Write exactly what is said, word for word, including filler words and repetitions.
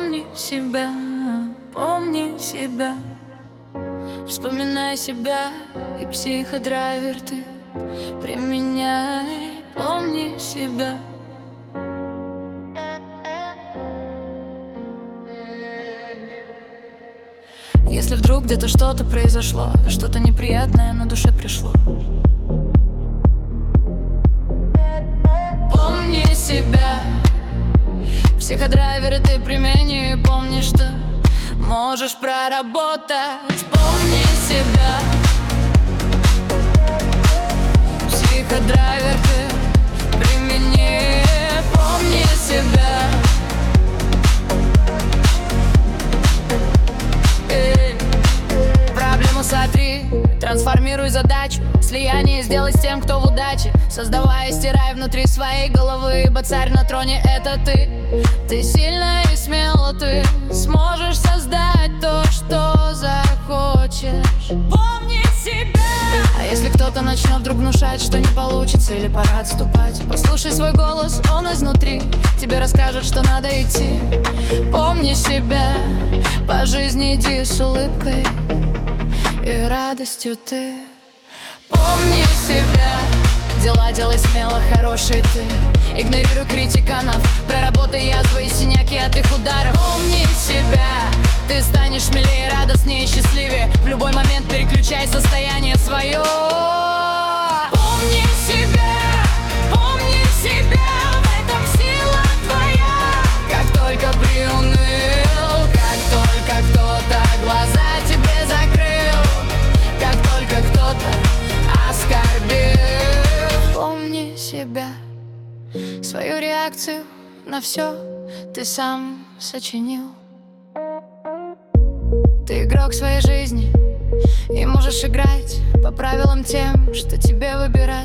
Помни себя, помни себя. Вспоминай себя и психодрайвер ты применяй. Помни себя. Если вдруг где-то что-то произошло, что-то неприятное на душе пришло, помни себя. Психодрайверы ты примени, помни, что можешь проработать. Помни себя. Психодрайвер ты примени, помни себя. Проблему сотри, трансформируй задачу, слияние сделай с тем, кто в удаче. Создавай и стирай внутри своей головы, ибо царь на троне — это ты. Ты сильная и смела, ты сможешь создать то, что захочешь. Помни себя. А если кто-то начнет вдруг внушать, что не получится или пора отступать, послушай свой голос, он изнутри тебе расскажет, что надо идти. Помни себя. По жизни иди с улыбкой и радостью ты. Помни себя. Дела делай смело, хороший ты. Игнорируй критиканов, проработай язвы и синяки от их ударов. Помни себя. Ты станешь смелее, радостнее, счастливее. В любой момент переключай состояние свое. Помни себя, помни себя. В этом сила твоя. Как только приуныл, как только кто-то глаза тебе закрыл, как только кто-то оскорбил, помни себя. Свою реакцию на все ты сам сочинил. Ты игрок своей жизни и можешь играть по правилам тем, что тебе выбирать.